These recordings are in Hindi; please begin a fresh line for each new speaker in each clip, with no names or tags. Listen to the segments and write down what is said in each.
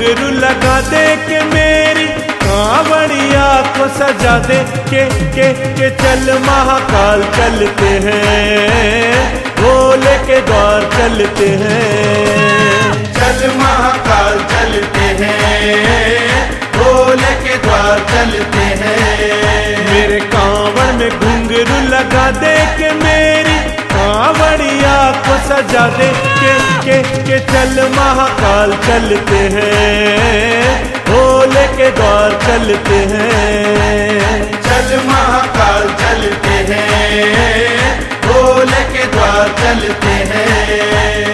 घुंघरू लगा दे के मेरी कांवड़िया को सजा दे के चल महाकाल चलते हैं, भोले के द्वार चलते हैं।
चल महाकाल चलते हैं, भोले के द्वार चलते हैं।
मेरे कांवड़ में घुंघरू लगा दे के मेरी कांवड़िया को सजा दे के चल महाकाल चलते हैं, भोले के द्वार चलते हैं।
चल महाकाल चलते हैं, भोले के द्वार चलते हैं।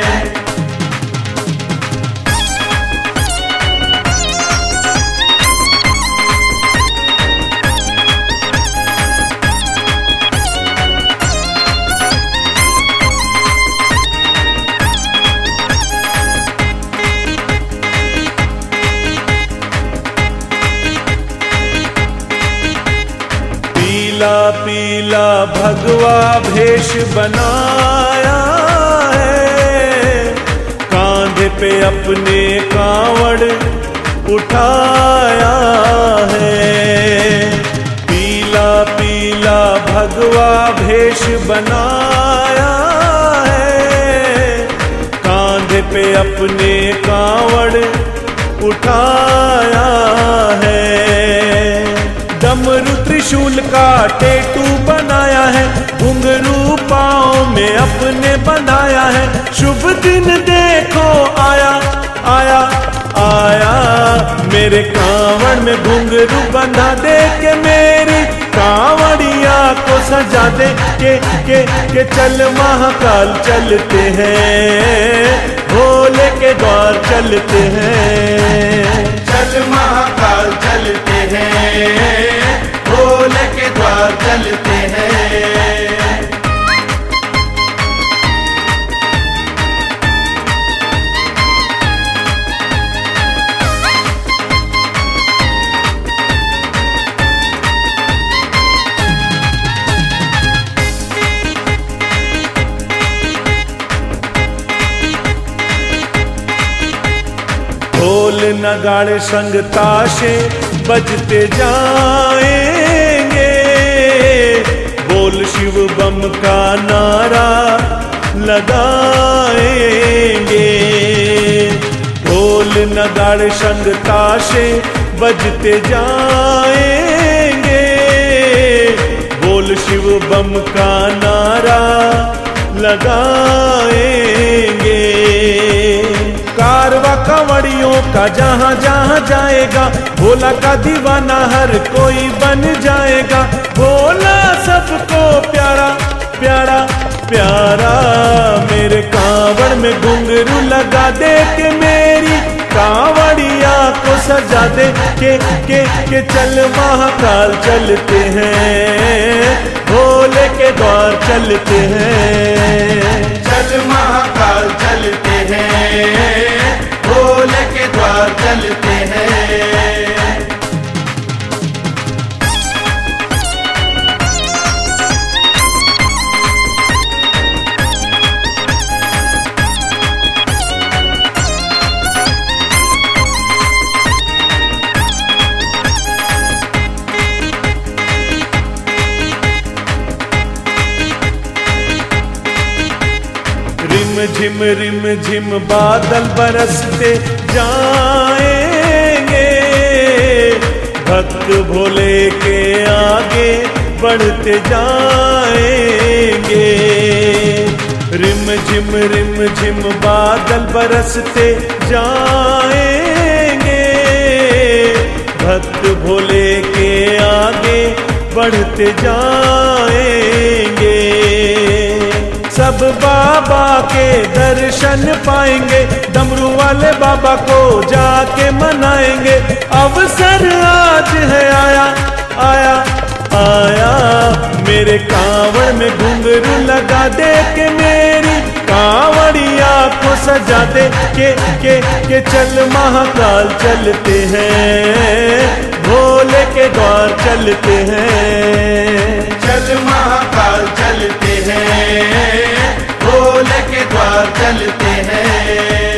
पीला पीला भगवा भेष बनाया है, कांधे पे अपने कांवड़ उठाया है। पीला पीला भगवा भेष बनाया है, कांधे पे अपने कांवड़ उठाया है। डमरू त्रिशूल का टेटू बनाया है, घुंघरू पाँव में अपने बनाया है। शुभ दिन देखो आया आया आया, मेरे कांवड़ में घुंघरू बंधा दे के मेरी कांवड़िया को सजा दे के चल महाकाल चलते हैं, भोले के द्वार चलते हैं।
चल महाकाल चलते हैं, भोले के द्वार चलते हैं।
ढोल नगाड़े संग ताशे बजते जाएंगे, बोल शिव बम का नारा लगाएंगे। ढोल नगाड़े संग ताशे बजते जाएंगे, बोल शिव बम का नारा लगाएंगे। कारवा कंवड़ियों का जहाँ जहाँ जाएगा, भोला का दीवाना हर कोई बन जाएगा। भोला सबको प्यारा प्यारा प्यारा, मेरे कांवड़ में घुंघरू लगा दे के मेरी कांवड़िया को सजा दे के चल महाकाल चलते हैं, भोले के द्वार चलते हैं।
चल महाकाल चलते हैं, भोले के द्वार चलते हैं।
रिम झिम बादल बरसते जाएंगे, भक्त भोले के आगे बढ़ते जाएंगे। रिम झिम बादल बरसते जाएंगे, भक्त भोले के आगे बढ़ते जाएंगे। सब बाबा के दर्शन पाएंगे, डमरू वाले बाबा को जाके मनाएंगे। अवसर आज है आया आया आया, मेरे कांवड़ में घुंघरू लगा दे के मेरी कांवड़िया को सजा दे के चल महाकाल चलते हैं, भोले के द्वार चलते हैं।
चल महाकाल चलते हैं, भोले के द्वार चलते हैं।